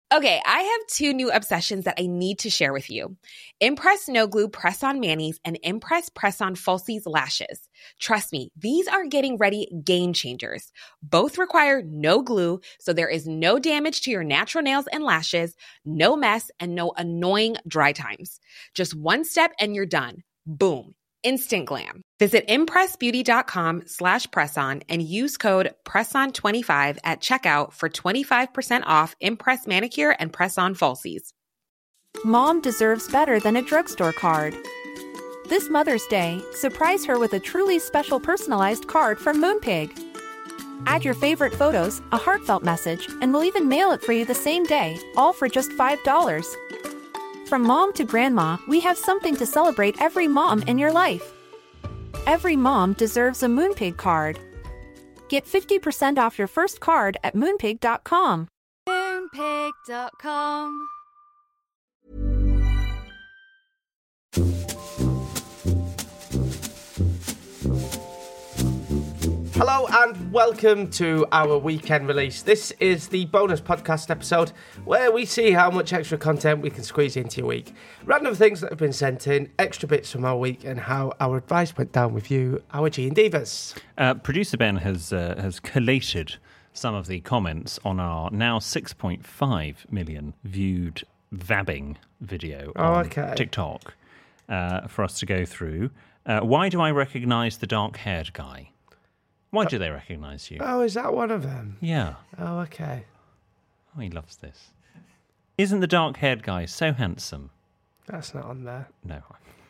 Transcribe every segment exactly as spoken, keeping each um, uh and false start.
Okay, I have two new obsessions that I need to share with you. Impress No Glue Press-On Manis and Impress Press-On Falsies Lashes. Trust me, these are getting ready game changers. Both require no glue, so there is no damage to your natural nails and lashes, no mess, and no annoying dry times. Just one step and you're done. Boom. Instant glam. Visit impressbeauty.com slash presson and use code presson twenty-five at checkout for twenty-five percent off Impress Manicure and Press-On Falsies. Mom deserves better than a drugstore card. This Mother's Day, surprise her with a truly special personalized card from Moonpig. Add your favorite photos, a heartfelt message, and we'll even mail it for you the same day, all for just five dollars. From mom to grandma, we have something to celebrate every mom in your life. Every mom deserves a Moonpig card. Get fifty percent off your first card at moonpig dot com. moonpig dot com. Hello and welcome to our weekend release. This is the bonus podcast episode where we see how much extra content we can squeeze into your week. Random things that have been sent in, extra bits from our week, and how our advice went down with you, our G and Divas. Uh, Producer Ben has uh, has collated some of the comments on our now six point five million viewed vabbing video Oh, on okay. TikTok uh, for us to go through. Uh, why do I recognise the dark-haired guy? Why do they recognise you? Oh, is that one of them? Yeah. Oh, okay. Oh, he loves this. Isn't the dark-haired guy so handsome? That's not on there. No.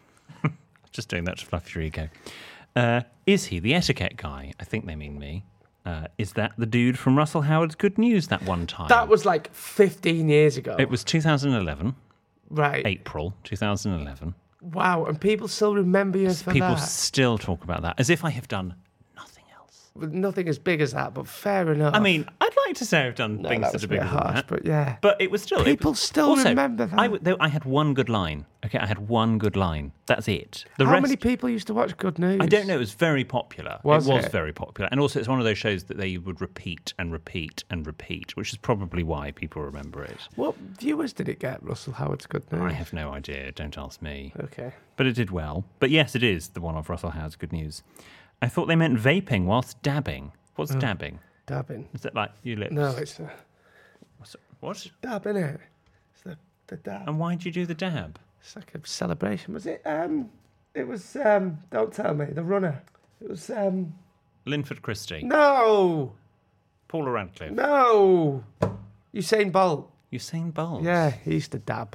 Just doing that to fluff your ego. Uh, is he the etiquette guy? I think they mean me. Uh, is that the dude from Russell Howard's Good News that one time? That was like fifteen years ago. It was two thousand eleven. Right. April two thousand eleven. Wow, and people still remember you for People that. still talk about that as if I have done nothing else. Nothing as big as that, but fair enough. I mean, I'd like to say I've done no, things that that was are a bit bigger than harsh, that. but yeah. But it was still... People it, still also, remember that. I, w- though I had one good line. Okay, I had one good line. That's it. The How rest, many people used to watch Good News? I don't know. It was very popular. Was it was it? very popular. And also, it's one of those shows that they would repeat and repeat and repeat, which is probably why people remember it. What viewers did it get, Russell Howard's Good News? I have no idea. Don't ask me. Okay. But it did well. But yes, it is the one of Russell Howard's Good News. I thought they meant vaping whilst dabbing. What's Oh. dabbing? Dabbing. Is that like your lips? No, it's a What's it- What? dab, innit? It's the, the dab. And why did you do the dab? It's like a celebration. Was it? Um, It was, um, don't tell me, the runner. It was, um... Linford Christie. No! Paula Radcliffe. No! Usain Bolt. Usain Bolt. Yeah, he used to dab.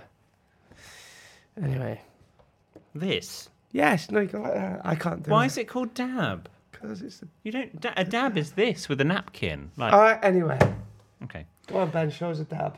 Anyway. This. Yes, no, you go like that. I can't do Why it. is it called dab? Because it's... A... You don't. Da- a dab is this with a napkin. Like. All right, anyway. Okay. Go on, Ben, show us a dab.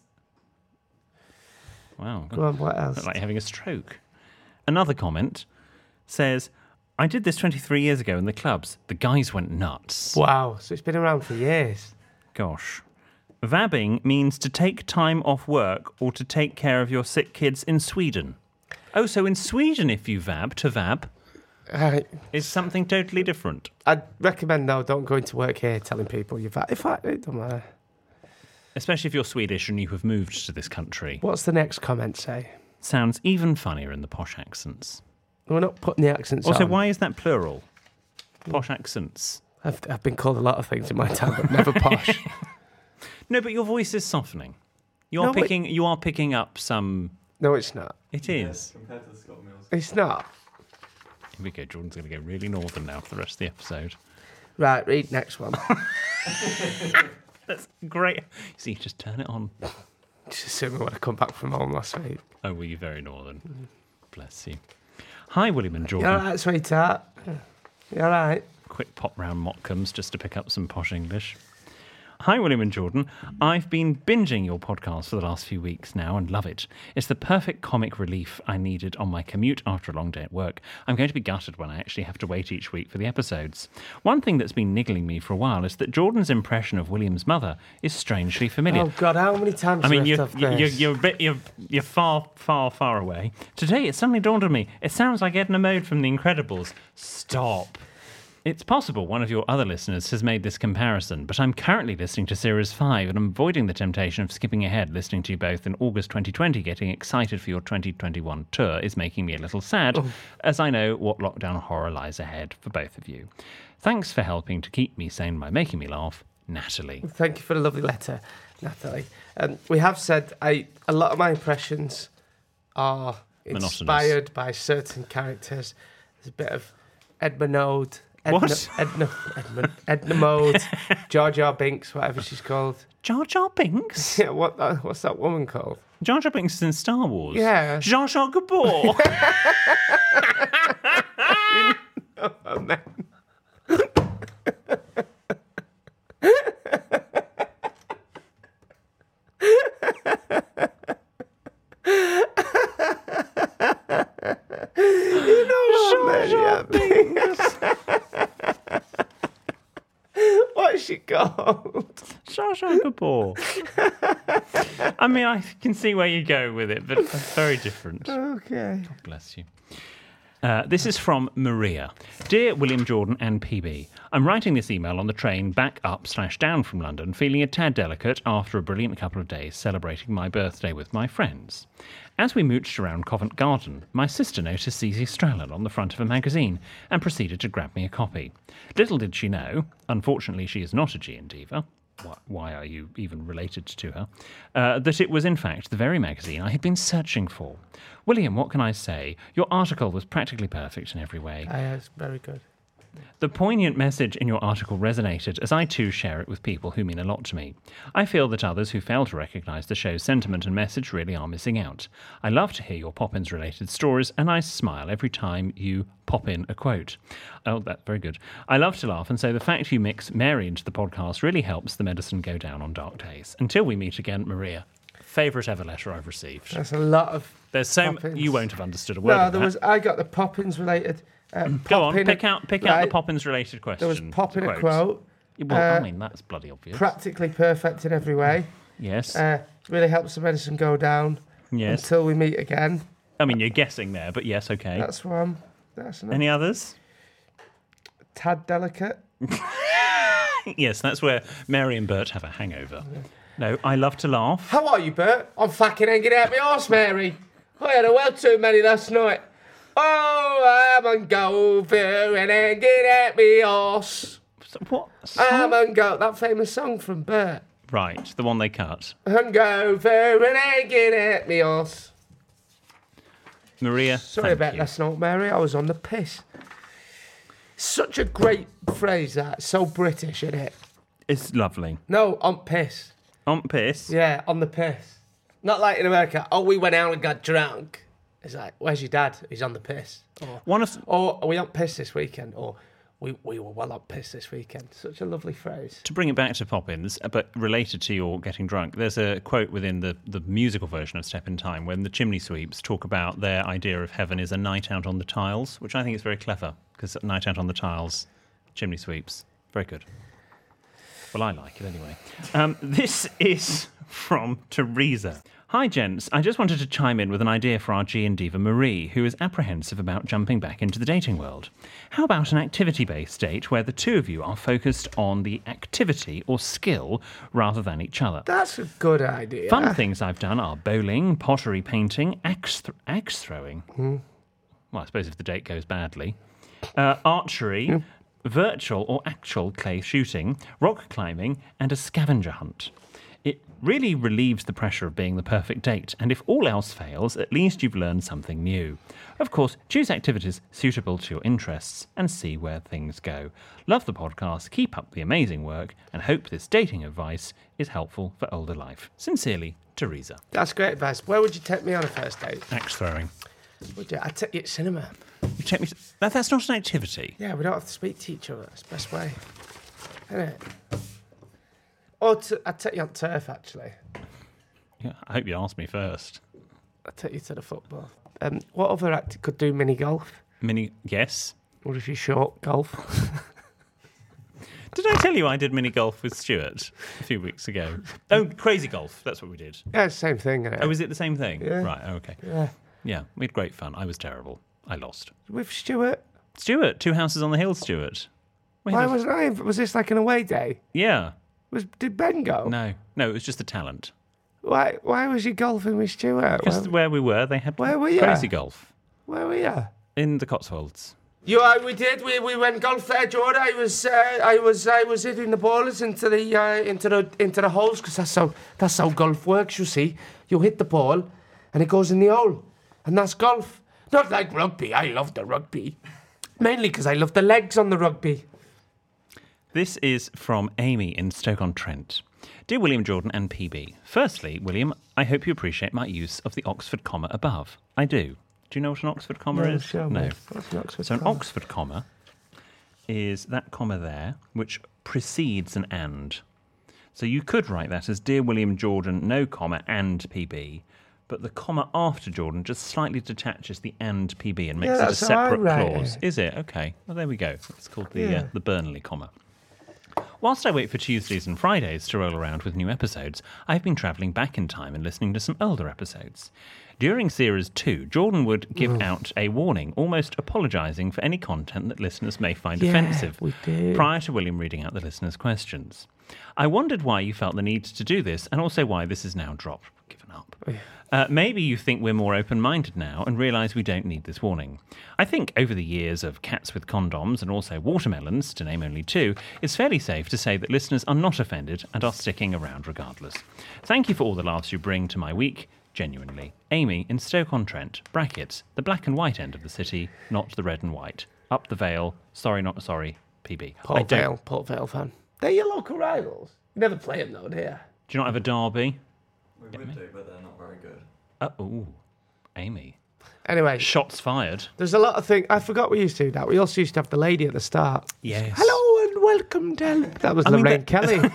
Wow. Go on, what else? Look like having a stroke. Another comment says, I did this twenty-three years ago in the clubs. The guys went nuts. Wow, so it's been around for years. Gosh. Vabbing means to take time off work or to take care of your sick kids in Sweden. Oh, so in Sweden, if you vab, to vab, Uh, is something totally different. I'd recommend, though, don't go into work here telling people you've had... If I, it don't matter. Especially if you're Swedish and you have moved to this country. What's the next comment say? Sounds even funnier in the posh accents. We're not putting the accents Also, on. why is that plural? Posh accents. I've, I've been called a lot of things in my time, but never posh. No, but your voice is softening. You're No, but- picking. You are picking up some. No, it's not. It is. Compared to Scott Mills. It's not. Here we go. Jordan's going to go really northern now for the rest of the episode. Right, read next one. That's great. See, just turn it on. Just assuming when I come back from home last week. Oh, were you very northern? Bless you. Hi, William and You Jordan. all right, sweetheart? You all right? Quick pop round Mottcombs just to pick up some posh English. Hi, William and Jordan. I've been binging your podcast for the last few weeks now and love it. It's the perfect comic relief I needed on my commute after a long day at work. I'm going to be gutted when I actually have to wait each week for the episodes. One thing that's been niggling me for a while is that Jordan's impression of William's mother is strangely familiar. Oh, God, how many times I do mean, we you're, have to have you're, this? you're a bit, you're, you're far, far, far away. Today, it suddenly dawned on me. It sounds like Edna Mode from The Incredibles. Stop. It's possible one of your other listeners has made this comparison, but I'm currently listening to Series five and I'm avoiding the temptation of skipping ahead. Listening to you both in August twenty twenty, getting excited for your twenty twenty-one tour is making me a little sad, oh. as I know what lockdown horror lies ahead for both of you. Thanks for helping to keep me sane by making me laugh, Natalie. Thank you for the lovely letter, Natalie. Um, we have said I a lot of my impressions are inspired Monotonous. by certain characters. There's a bit of Edmund Ode. Edna, what? Edna, Edmund, Edna Mode, Jar Jar Binks, whatever she's called. Jar Jar Binks? Yeah, what? Uh, what's that woman called? Jar Jar Binks is in Star Wars. Yeah. Jar Jar Gabor. Oh, man. You know what, Jar Jar Binks. What's she called? Jar Jar Gabor. I mean, I can see where you go with it, but it's very different. Okay. God bless you. Uh, this is from Maria. Dear William Jordan and P B, I'm writing this email on the train back up slash down from London, feeling a tad delicate after a brilliant couple of days celebrating my birthday with my friends. As we mooched around Covent Garden, my sister noticed Z Z Strelin on the front of a magazine and proceeded to grab me a copy. Little did she know, unfortunately she is not a G N diva, why are you even related to her, uh, that it was in fact the very magazine I had been searching for. William, what can I say? Your article was practically perfect in every way. Uh, yeah, it's very good. The poignant message in your article resonated, as I too share it with people who mean a lot to me. I feel that others who fail to recognise the show's sentiment and message really are missing out. I love to hear your Poppins-related stories, and I smile every time you pop in a quote. Oh, that's very good. I love to laugh, and so the fact you mix Mary into the podcast really helps the medicine go down on dark days. Until we meet again, Maria. Favourite ever letter I've received. That's a lot of There's so Poppins. You won't have understood a word No, of there that. was. I got the Poppins-related... Uh, Go on, pick pick out pick out the Poppins-related question. There was popping a quote. Well, uh, I mean, that's bloody obvious. Practically perfect in every way. Yes. Uh, really helps the medicine go down. Yes. Until we meet again. I mean, you're guessing there, but yes, okay. That's one. That's enough. Any others? Tad delicate. Yes, that's where Mary and Bert have a hangover. Yeah. No, I love to laugh. How are you, Bert? I'm fucking hanging out my arse, Mary. I had a well too many last night. Oh, I'm on Gover and hanging at me arse. What? I'm on Go. That famous song from Bert. Right, the one they cut. On Gover and hanging at me arse. Maria, sorry about you. last night, Mary. I was on the piss. Such a great phrase, that. So British, isn't it? It's lovely. No, on piss. On piss? Yeah, on the piss. Not like in America. Oh, we went out and got drunk. It's like, where's your dad? He's on the piss. Or, One of, or are we on piss this weekend? Or we, we were well on piss this weekend. Such a lovely phrase. To bring it back to Poppins, but related to your getting drunk, there's a quote within the, the musical version of Step in Time when the Chimney Sweeps talk about their idea of heaven is a night out on the tiles, which I think is very clever, because night out on the tiles, Chimney Sweeps, very good. Well, I like it anyway. Um, this is from Teresa. Hi, gents. I just wanted to chime in with an idea for our G N diva Marie, who is apprehensive about jumping back into the dating world. How about an activity-based date where the two of you are focused on the activity or skill rather than each other? That's a good idea. Fun things I've done are bowling, pottery painting, axe, th- axe throwing. Hmm. Well, I suppose if the date goes badly. Uh, archery, hmm. virtual or actual clay shooting, rock climbing, and a scavenger hunt. It really relieves the pressure of being the perfect date, and if all else fails, at least you've learned something new. Of course, choose activities suitable to your interests and see where things go. Love the podcast, keep up the amazing work, and hope this dating advice is helpful for older life. Sincerely, Teresa. That's great advice. Where would you take me on a first date? Axe throwing. Would you? I'd take you to cinema. You take me to... that, that's not an activity. Yeah, we don't have to speak to each other. That's the best way. Isn't it? Or to, I'd take you on turf, actually. Yeah, I hope you asked me first. I'd take you to the football. Um, what other act could do mini golf? Mini, yes. Or if you short golf? Did I tell you I did mini golf with Stuart a few weeks ago? Oh, crazy golf. That's what we did. Yeah, it's the same thing, isn't it? Oh, is it the same thing? Yeah. Right, okay. Yeah. Yeah, we had great fun. I was terrible. I lost. With Stuart? Stuart, two houses on the hill, Stuart. We Why had a- wasn't I? Was this like an away day? Yeah. Was Did Ben go? No. No, it was just a talent. Why Why was you golfing with Stuart? Because Where, where we were, they had Where were you? crazy golf where were you? in the Cotswolds. You, uh, we did. We, we went golf there, George. I was, uh, I was, I was hitting the balls into the, uh, into the, into the holes because that's how, that's how golf works. You see, you hit the ball, and it goes in the hole, and that's golf. Not like rugby. I love the rugby, mainly because I love the legs on the rugby. This is from Amy in Stoke-on-Trent. Dear William, Jordan and P B. Firstly, William, I hope you appreciate my use of the Oxford comma above. I do. Do you know what an Oxford comma No, is? show me. What's an Oxford so an comma? Oxford comma is that comma there, which precedes an and. So you could write that as Dear William Jordan, no comma, and P B, but the comma after Jordan just slightly detaches the and P B and makes Yeah, it a that's how I separate write clause. it. Is it? Okay. Well, there we go. It's called the Yeah. uh, the Burnley comma. Whilst I wait for Tuesdays and Fridays to roll around with new episodes, I've been travelling back in time and listening to some older episodes. During Series two, Jordan would give out a warning, almost apologising for any content that listeners may find Yeah, offensive, we did. prior to William reading out the listeners' questions. I wondered why you felt the need to do this, and also why this is now dropped. Given up. Uh, maybe you think we're more open-minded now and realise we don't need this warning. I think over the years of Cats with Condoms and also Watermelons, to name only two, it's fairly safe to say that listeners are not offended and are sticking around regardless. Thank you for all the laughs you bring to my week. Genuinely. Amy in Stoke-on-Trent, brackets, the black and white end of the city, not the red and white. Up the Vale, sorry not sorry, P B. I Port don't- Vale, Port Vale fan. They're your local rivals. You never play them though, do you? Do you not have a derby? We would do, but they're not very good. Uh, ooh, Amy. Anyway, Shots fired. there's a lot of things. I forgot we used to do that. We also used to have the lady at the start. Yes. Hello and welcome to... That was I mean, Lorraine that- Kelly.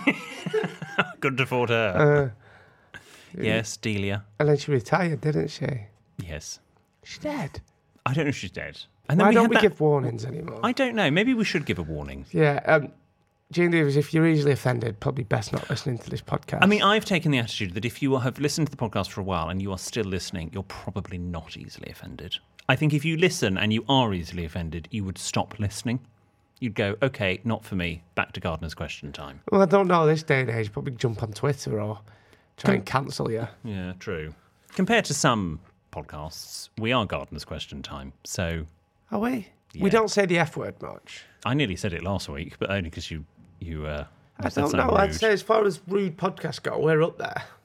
Couldn't afford her. Uh, yes, Delia. and then she retired, didn't she? Yes. She's dead. I don't know if she's dead. And then Why we don't had we that- give warnings anymore? I don't know. Maybe we should give a warning. Yeah, um, Jane Davis, if you're easily offended, probably best not listening to this podcast. I mean, I've taken the attitude that if you have listened to the podcast for a while and you are still listening, you're probably not easily offended. I think if you listen and you are easily offended, you would stop listening. You'd go, okay, not for me. Back to Gardener's question time. Well, I don't know this day and age. Probably jump on Twitter or try and cancel you. Yeah, true. Compared to some podcasts, we are Gardener's question time. So Are we? Yeah. We don't say the F word much. I nearly said it last week, but only because you, you, uh, I said don't something know. I'd rude. say as far as rude podcasts go, we're up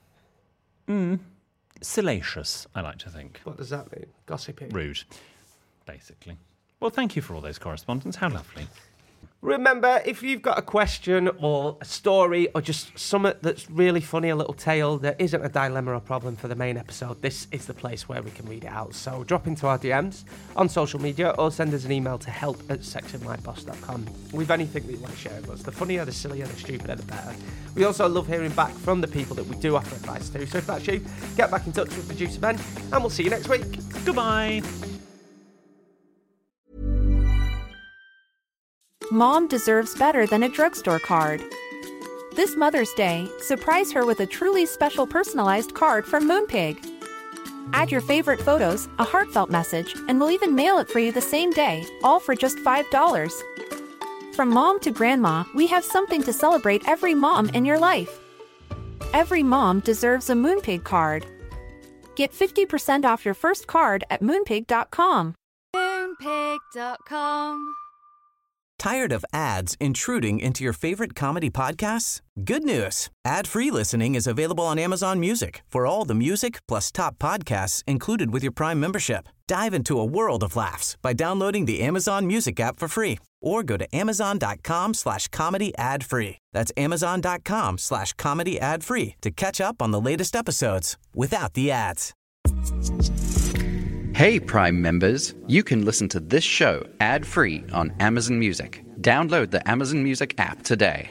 there. Salacious, I like to think. What does that mean? Gossipy. Rude, basically. Well, thank you for all those correspondence. How lovely. Remember, if you've got a question or a story or just something that's really funny, a little tale that isn't a dilemma or problem for the main episode, this is the place where we can read it out. So drop into our D Ms on social media or send us an email to help at sex and my boss dot com with anything that you want to share with us. The funnier, the sillier, the stupider, the better. We also love hearing back from the people that we do offer advice to. So if that's you, get back in touch with Producer Ben and we'll see you next week. Goodbye. Mom deserves better than a drugstore card. This Mother's Day, surprise her with a truly special personalized card from Moonpig. Add your favorite photos, a heartfelt message, and we'll even mail it for you the same day, all for just five dollars. From mom to grandma, we have something to celebrate every mom in your life. Every mom deserves a Moonpig card. Get fifty percent off your first card at moonpig dot com. Moonpig dot com. Tired of ads intruding into your favorite comedy podcasts? Good news. Ad-free listening is available on Amazon Music for all the music plus top podcasts included with your Prime membership. Dive into a world of laughs by downloading the Amazon Music app for free or go to amazon.com slash comedy ad free. That's amazon.com slash comedy ad free to catch up on the latest episodes without the ads. Hey Prime members, you can listen to this show ad-free on Amazon Music. Download the Amazon Music app today.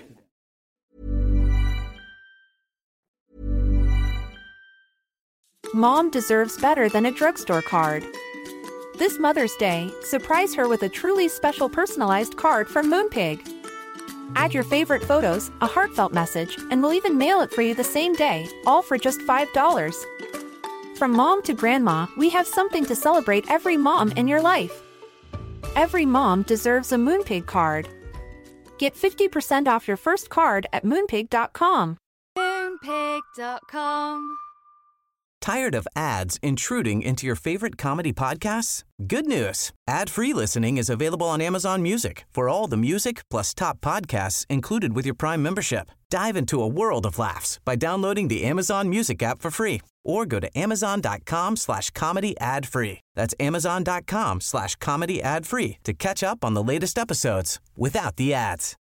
Mom deserves better than a drugstore card. This Mother's Day, surprise her with a truly special personalized card from Moonpig. Add your favorite photos, a heartfelt message, and we'll even mail it for you the same day, all for just five dollars. From mom to grandma, we have something to celebrate every mom in your life. Every mom deserves a Moonpig card. Get fifty percent off your first card at moonpig dot com. Moonpig dot com. Tired of ads intruding into your favorite comedy podcasts? Good news. Ad-free listening is available on Amazon Music for all the music plus top podcasts included with your Prime membership. Dive into a world of laughs by downloading the Amazon Music app for free or go to amazon.com slash comedy ad free. That's amazon.com slash comedy ad free to catch up on the latest episodes without the ads.